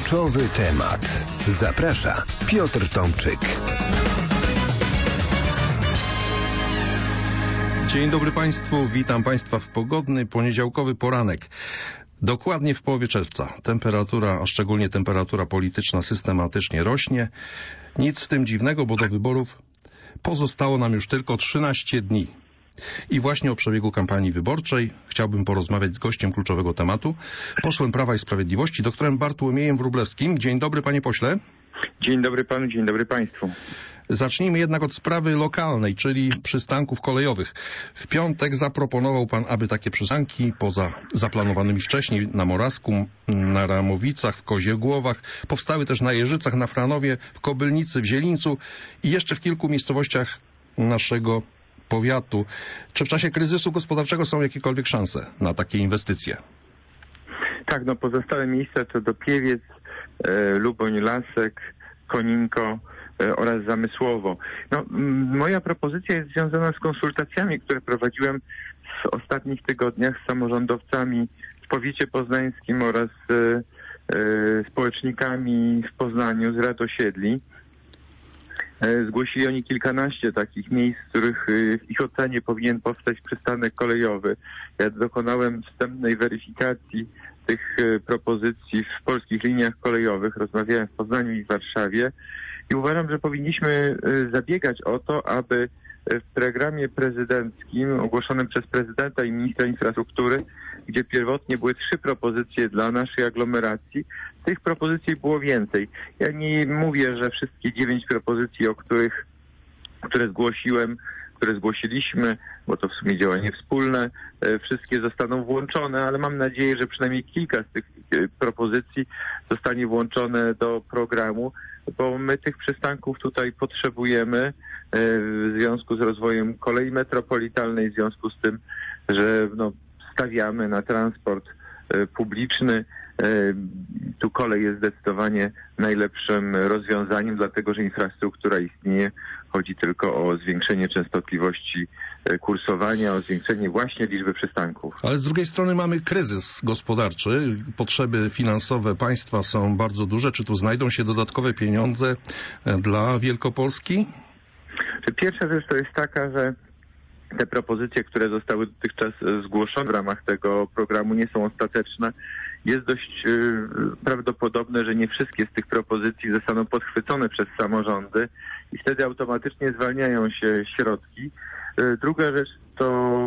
Kluczowy temat. Zaprasza Piotr Tomczyk. Dzień dobry Państwu, witam Państwa w pogodny, poniedziałkowy poranek. Dokładnie w połowie czerwca temperatura, a szczególnie temperatura polityczna systematycznie rośnie. Nic w tym dziwnego, bo do wyborów pozostało nam już tylko 13 dni. I właśnie o przebiegu kampanii wyborczej chciałbym porozmawiać z gościem kluczowego tematu, posłem Prawa i Sprawiedliwości, doktorem Bartłomiejem Wróblewskim. Dzień dobry, panie pośle. Dzień dobry panu, dzień dobry państwu. Zacznijmy jednak od sprawy lokalnej, czyli przystanków kolejowych. W piątek zaproponował pan, aby takie przystanki, poza zaplanowanymi wcześniej na Morawsku, na Ramowicach, w Koziegłowach, powstały też na Jeżycach, na Franowie, w Kobylnicy, w Zielińcu i jeszcze w kilku miejscowościach naszego powiatu. Czy w czasie kryzysu gospodarczego są jakiekolwiek szanse na takie inwestycje? Tak, pozostałe miejsca to Dopiewiec, Luboń, Lasek, Koninko oraz Zamysłowo. Moja propozycja jest związana z konsultacjami, które prowadziłem w ostatnich tygodniach z samorządowcami w powiecie poznańskim oraz społecznikami w Poznaniu z rad osiedli. Zgłosili oni kilkanaście takich miejsc, w których w ich ocenie powinien powstać przystanek kolejowy. Ja dokonałem wstępnej weryfikacji tych propozycji w polskich liniach kolejowych. Rozmawiałem w Poznaniu i w Warszawie i uważam, że powinniśmy zabiegać o to, aby w programie prezydenckim ogłoszonym przez prezydenta i ministra infrastruktury, gdzie pierwotnie były 3 propozycje dla naszej aglomeracji, tych propozycji było więcej. Ja nie mówię, że wszystkie 9 propozycji, które zgłosiliśmy, bo to w sumie działanie wspólne, wszystkie zostaną włączone, ale mam nadzieję, że przynajmniej kilka z tych propozycji zostanie włączone do programu, bo my tych przystanków tutaj potrzebujemy w związku z rozwojem kolei metropolitalnej, w związku z tym, że stawiamy na transport publiczny. Tu kolej jest zdecydowanie najlepszym rozwiązaniem, dlatego że infrastruktura istnieje. Chodzi tylko o zwiększenie częstotliwości kursowania, o zwiększenie właśnie liczby przystanków. Ale z drugiej strony mamy kryzys gospodarczy. Potrzeby finansowe państwa są bardzo duże. Czy tu znajdą się dodatkowe pieniądze dla Wielkopolski? Pierwsza rzecz to jest taka, że te propozycje, które zostały dotychczas zgłoszone w ramach tego programu, nie są ostateczne. Jest dość prawdopodobne, że nie wszystkie z tych propozycji zostaną podchwycone przez samorządy i wtedy automatycznie zwalniają się środki. Druga rzecz to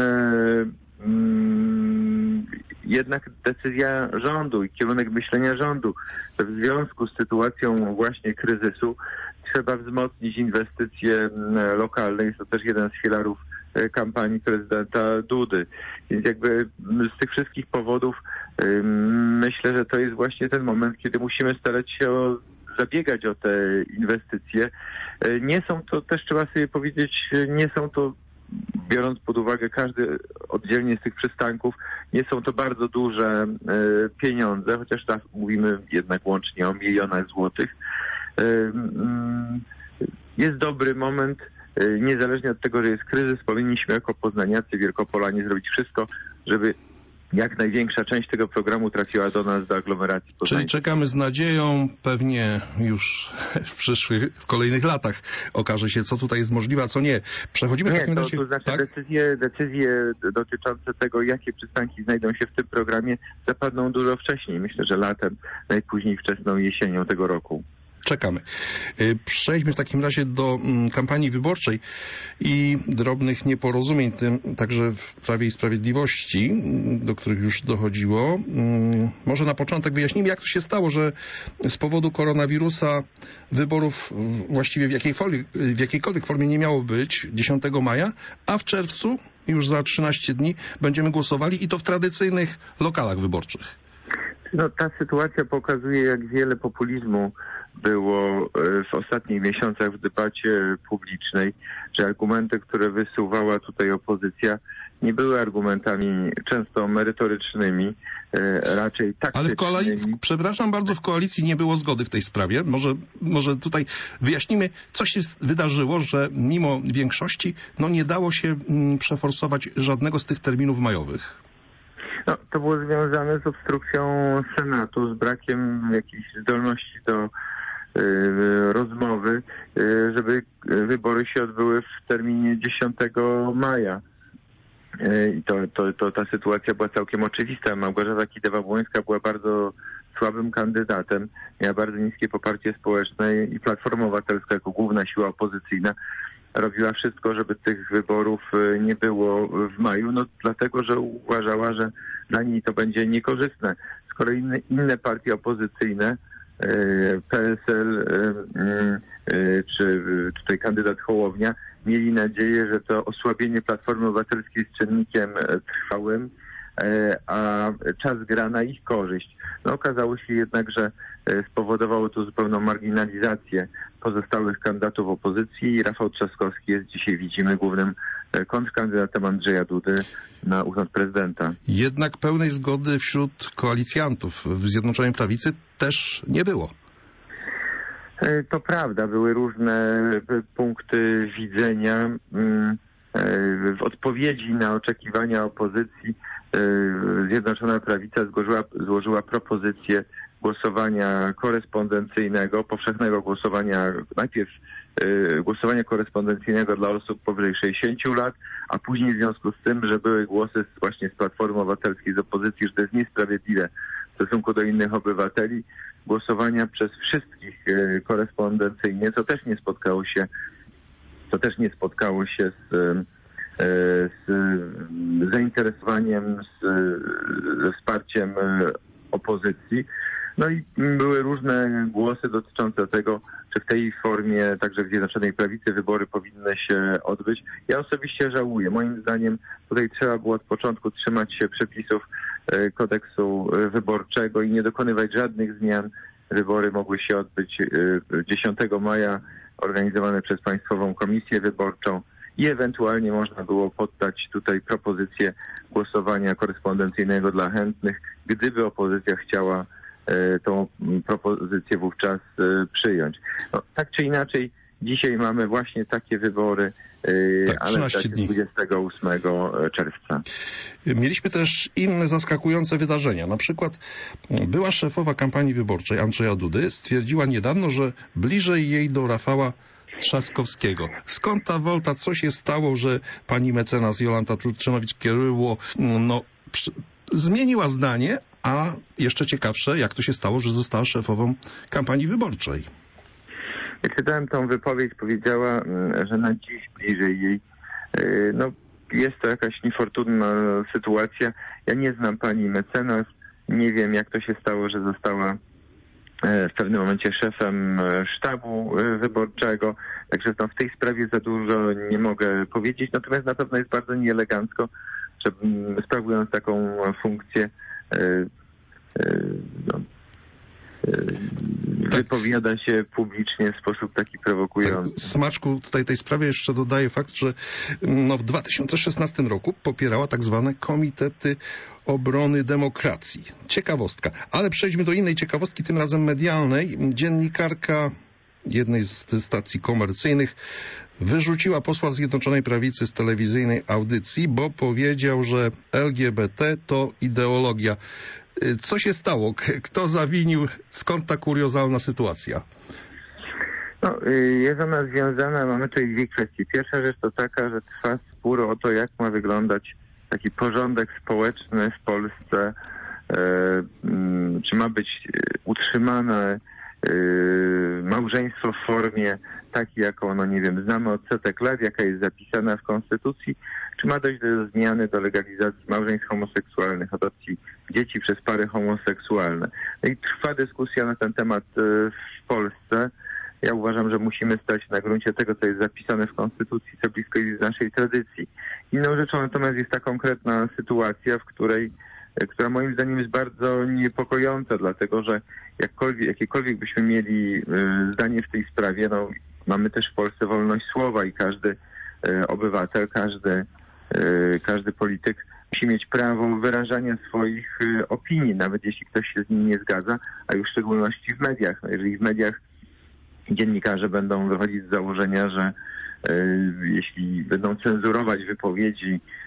jednak decyzja rządu i kierunek myślenia rządu. W związku z sytuacją właśnie kryzysu trzeba wzmocnić inwestycje lokalne. Jest to też jeden z filarów kampanii prezydenta Dudy. Więc z tych wszystkich powodów myślę, że to jest właśnie ten moment, kiedy musimy starać się zabiegać o te inwestycje. Nie są to, też trzeba sobie powiedzieć, nie są to, biorąc pod uwagę każdy oddzielnie z tych przystanków, nie są to bardzo duże pieniądze, chociaż tak mówimy jednak łącznie o milionach złotych. Jest dobry moment, niezależnie od tego, że jest kryzys, powinniśmy jako poznaniacy, Wielkopolanie zrobić wszystko, żeby jak największa część tego programu trafiła do nas, do aglomeracji poznańskiej. Czyli czekamy z nadzieją, pewnie już w kolejnych latach okaże się, co tutaj jest możliwe, a co nie. Przechodzimy w takim razie... To znaczy tak? decyzje dotyczące tego, jakie przystanki znajdą się w tym programie, zapadną dużo wcześniej. Myślę, że latem, najpóźniej wczesną jesienią tego roku. Czekamy. Przejdźmy w takim razie do kampanii wyborczej i drobnych nieporozumień, także w Prawie i Sprawiedliwości, do których już dochodziło. Może na początek wyjaśnijmy, jak to się stało, że z powodu koronawirusa wyborów właściwie w jakiejkolwiek formie nie miało być 10 maja, a w czerwcu, już za 13 dni, będziemy głosowali i to w tradycyjnych lokalach wyborczych. Ta sytuacja pokazuje, jak wiele populizmu było w ostatnich miesiącach w debacie publicznej, że argumenty, które wysuwała tutaj opozycja, nie były argumentami często merytorycznymi, raczej taktycznymi. Przepraszam bardzo, w koalicji nie było zgody w tej sprawie. Może tutaj wyjaśnimy, co się wydarzyło, że mimo większości nie dało się przeforsować żadnego z tych terminów majowych. No, to było związane z obstrukcją Senatu, z brakiem jakiejś zdolności do rozmowy, żeby wybory się odbyły w terminie 10 maja. I ta sytuacja była całkiem oczywista. Małgorzata Kidawa-Błońska była bardzo słabym kandydatem, miała bardzo niskie poparcie społeczne i Platforma Obywatelska jako główna siła opozycyjna robiła wszystko, żeby tych wyborów nie było w maju, no dlatego, że uważała, że dla niej to będzie niekorzystne. Z kolei inne partie opozycyjne, PSL czy tutaj kandydat Hołownia, mieli nadzieję, że to osłabienie Platformy Obywatelskiej jest czynnikiem trwałym, a czas gra na ich korzyść. No, okazało się jednak, że spowodowało to zupełną marginalizację pozostałych kandydatów opozycji i Rafał Trzaskowski jest dzisiaj, widzimy, głównym kontrkandydatem Andrzeja Dudy na urząd prezydenta. Jednak pełnej zgody wśród koalicjantów w Zjednoczonej Prawicy też nie było. To prawda, były różne punkty widzenia. W odpowiedzi na oczekiwania opozycji Zjednoczona Prawica złożyła propozycję głosowania korespondencyjnego, powszechnego głosowania, najpierw głosowania korespondencyjnego dla osób powyżej 60 lat, a później w związku z tym, że były głosy właśnie z Platformy Obywatelskiej, z opozycji, że to jest niesprawiedliwe w stosunku do innych obywateli, głosowania przez wszystkich korespondencyjnie, co też nie spotkało się z zainteresowaniem, ze wsparciem opozycji. No i były różne głosy dotyczące tego, czy w tej formie także w Zjednoczonej Prawicy wybory powinny się odbyć. Ja osobiście żałuję. Moim zdaniem tutaj trzeba było od początku trzymać się przepisów kodeksu wyborczego i nie dokonywać żadnych zmian. Wybory mogły się odbyć 10 maja, organizowane przez Państwową Komisję Wyborczą i ewentualnie można było poddać tutaj propozycję głosowania korespondencyjnego dla chętnych, gdyby opozycja chciała tą propozycję wówczas przyjąć. No, tak czy inaczej, dzisiaj mamy właśnie takie wybory, tak, ale 28 czerwca. Mieliśmy też inne zaskakujące wydarzenia. Na przykład była szefowa kampanii wyborczej Andrzeja Dudy stwierdziła niedawno, że bliżej jej do Rafała Trzaskowskiego. Skąd ta wolta? Co się stało, że pani mecenas Jolanta Trudczynowicz-Kieryło zmieniła zdanie, a jeszcze ciekawsze, jak to się stało, że została szefową kampanii wyborczej? Ja czytałem tą wypowiedź, powiedziała, że na dziś bliżej jej. No, jest to jakaś niefortunna sytuacja. Ja nie znam pani mecenas, nie wiem, jak to się stało, że została w pewnym momencie szefem sztabu wyborczego. Także w tej sprawie za dużo nie mogę powiedzieć. Natomiast na pewno jest bardzo nieelegancko, że sprawując taką funkcję, wypowiada się publicznie w sposób taki prowokujący. Tak, Smaczku, tutaj tej sprawie jeszcze dodaję fakt, że w 2016 roku popierała tak zwane komitety obrony demokracji. Ciekawostka. Ale przejdźmy do innej ciekawostki, tym razem medialnej. Dziennikarka jednej z stacji komercyjnych wyrzuciła posła Zjednoczonej Prawicy z telewizyjnej audycji, bo powiedział, że LGBT to ideologia. Co się stało? Kto zawinił? Skąd ta kuriozalna sytuacja? No, jest ona związana, mamy tutaj dwie kwestie. Pierwsza rzecz to taka, że trwa spór o to, jak ma wyglądać taki porządek społeczny w Polsce. Czy ma być utrzymane małżeństwo w formie takiej, jaką znamy od setek lat, jaka jest zapisana w Konstytucji, czy ma dojść do zmiany, do legalizacji małżeństw homoseksualnych, adopcji dzieci przez pary homoseksualne. No i trwa dyskusja na ten temat w Polsce. Ja uważam, że musimy stać na gruncie tego, co jest zapisane w Konstytucji, co blisko jest z naszej tradycji. Inną rzeczą natomiast jest ta konkretna sytuacja, która moim zdaniem jest bardzo niepokojąca, dlatego że jakiekolwiek byśmy mieli zdanie w tej sprawie, no mamy też w Polsce wolność słowa i każdy obywatel, każdy polityk musi mieć prawo wyrażania swoich opinii, nawet jeśli ktoś się z nimi nie zgadza, a już w szczególności w mediach. No, jeżeli w mediach dziennikarze będą wychodzić z założenia, że jeśli będą cenzurować wypowiedzi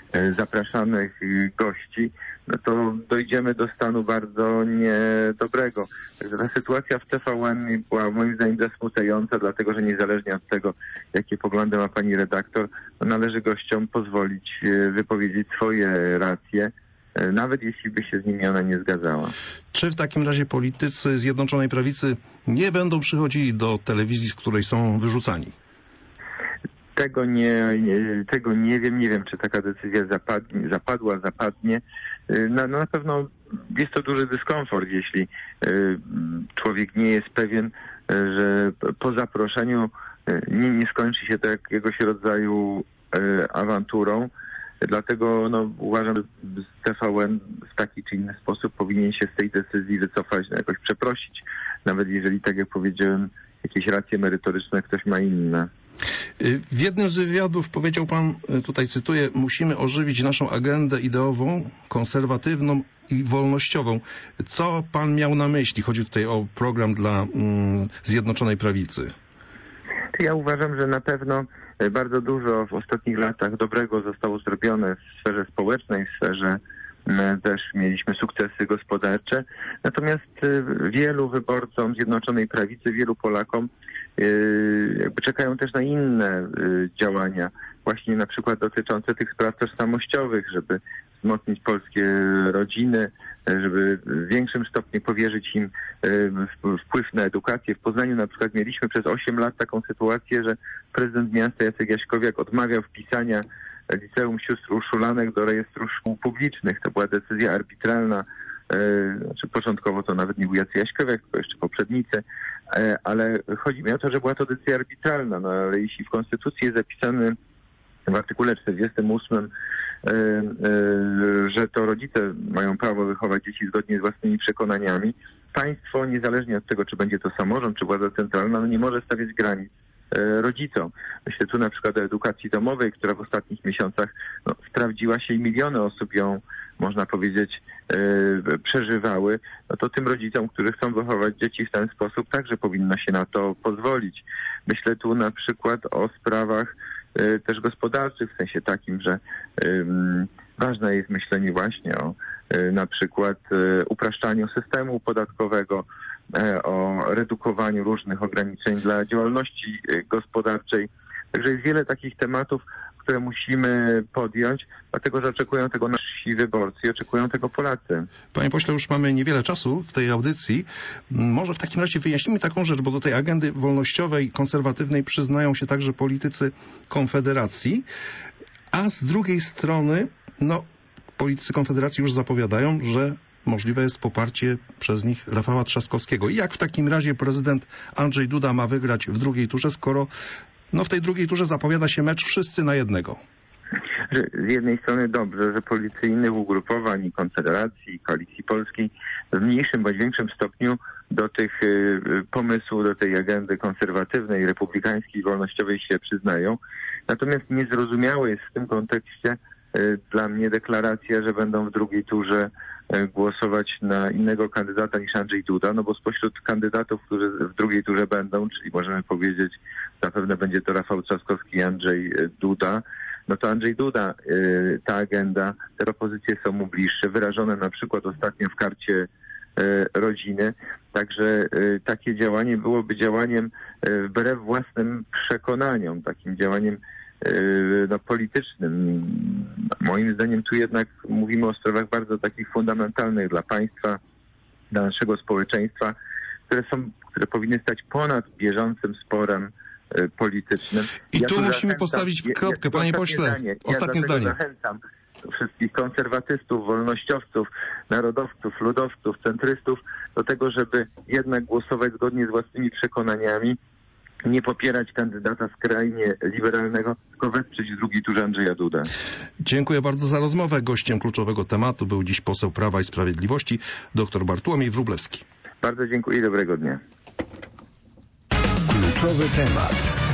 zapraszanych gości, no to dojdziemy do stanu bardzo niedobrego. Także ta sytuacja w TVN była moim zdaniem zasmucająca, dlatego że niezależnie od tego, jakie poglądy ma pani redaktor, no należy gościom pozwolić wypowiedzieć swoje racje, nawet jeśli by się z nimi ona nie zgadzała. Czy w takim razie politycy Zjednoczonej Prawicy nie będą przychodzili do telewizji, z której są wyrzucani? Tego nie wiem. Nie wiem, czy taka decyzja zapadnie. Na pewno jest to duży dyskomfort, jeśli człowiek nie jest pewien, że po zaproszeniu nie skończy się to jakiegoś rodzaju awanturą. Dlatego uważam, że TVN w taki czy inny sposób powinien się z tej decyzji wycofać, jakoś przeprosić. Nawet jeżeli, tak jak powiedziałem, jakieś racje merytoryczne ktoś ma inne. W jednym z wywiadów powiedział pan, tutaj cytuję, musimy ożywić naszą agendę ideową, konserwatywną i wolnościową. Co pan miał na myśli? Chodzi tutaj o program dla Zjednoczonej Prawicy. Ja uważam, że na pewno bardzo dużo w ostatnich latach dobrego zostało zrobione w sferze społecznej, w sferze też mieliśmy sukcesy gospodarcze. Natomiast wielu wyborcom Zjednoczonej Prawicy, wielu Polakom jakby czekają też na inne działania, właśnie na przykład dotyczące tych spraw tożsamościowych, żeby wzmocnić polskie rodziny, żeby w większym stopniu powierzyć im wpływ na edukację. W Poznaniu na przykład mieliśmy przez 8 lat taką sytuację, że prezydent miasta Jacek Jaśkowiak odmawiał wpisania Liceum Sióstr Urszulanek do rejestru szkół publicznych. To była decyzja arbitralna. Początkowo to nawet nie był Jacek Jaśkowiak, tylko jeszcze poprzednicy, ale chodzi mi o to, że była to decyzja arbitralna, ale jeśli w Konstytucji jest zapisane w artykule 48, że to rodzice mają prawo wychować dzieci zgodnie z własnymi przekonaniami, państwo, niezależnie od tego, czy będzie to samorząd, czy władza centralna, nie może stawiać granic rodzicom. Myślę tu na przykład o edukacji domowej, która w ostatnich miesiącach sprawdziła się i miliony osób ją, można powiedzieć, przeżywały. To tym rodzicom, którzy chcą wychować dzieci w ten sposób, także powinno się na to pozwolić. Myślę tu na przykład o sprawach też gospodarczych, w sensie takim, że ważne jest myślenie właśnie o na przykład upraszczaniu systemu podatkowego, o redukowaniu różnych ograniczeń dla działalności gospodarczej. Także jest wiele takich tematów, które musimy podjąć, dlatego że oczekują tego nasi wyborcy i oczekują tego Polacy. Panie pośle, już mamy niewiele czasu w tej audycji. Może w takim razie wyjaśnijmy taką rzecz, bo do tej agendy wolnościowej, konserwatywnej przyznają się także politycy Konfederacji, a z drugiej strony, politycy Konfederacji już zapowiadają, że możliwe jest poparcie przez nich Rafała Trzaskowskiego. I jak w takim razie prezydent Andrzej Duda ma wygrać w drugiej turze, skoro w tej drugiej turze zapowiada się mecz wszyscy na jednego? Z jednej strony dobrze, że politycy innych ugrupowań, Konfederacji, Koalicji Polskiej w mniejszym bądź większym stopniu do tych pomysłów, do tej agendy konserwatywnej, republikańskiej, wolnościowej się przyznają. Natomiast niezrozumiałe jest w tym kontekście dla mnie deklaracja, że będą w drugiej turze głosować na innego kandydata niż Andrzej Duda, bo spośród kandydatów, którzy w drugiej turze będą, czyli możemy powiedzieć, zapewne będzie to Rafał Trzaskowski i Andrzej Duda, to Andrzej Duda, ta agenda, te propozycje są mu bliższe, wyrażone na przykład ostatnio w karcie rodziny. Także takie działanie byłoby działaniem wbrew własnym przekonaniom, takim działaniem politycznym. Moim zdaniem tu jednak mówimy o sprawach bardzo takich fundamentalnych dla państwa, dla naszego społeczeństwa, które powinny stać ponad bieżącym sporem politycznym. I tu musimy postawić kropkę, panie pośle. Ostatnie zdanie. Zachęcam wszystkich konserwatystów, wolnościowców, narodowców, ludowców, centrystów do tego, żeby jednak głosować zgodnie z własnymi przekonaniami, nie popierać kandydata skrajnie liberalnego, tylko wesprzeć w drugiej turze Andrzeja Dudę. Dziękuję bardzo za rozmowę. Gościem kluczowego tematu był dziś poseł Prawa i Sprawiedliwości, dr Bartłomiej Wróblewski. Bardzo dziękuję i dobrego dnia. Kluczowy temat.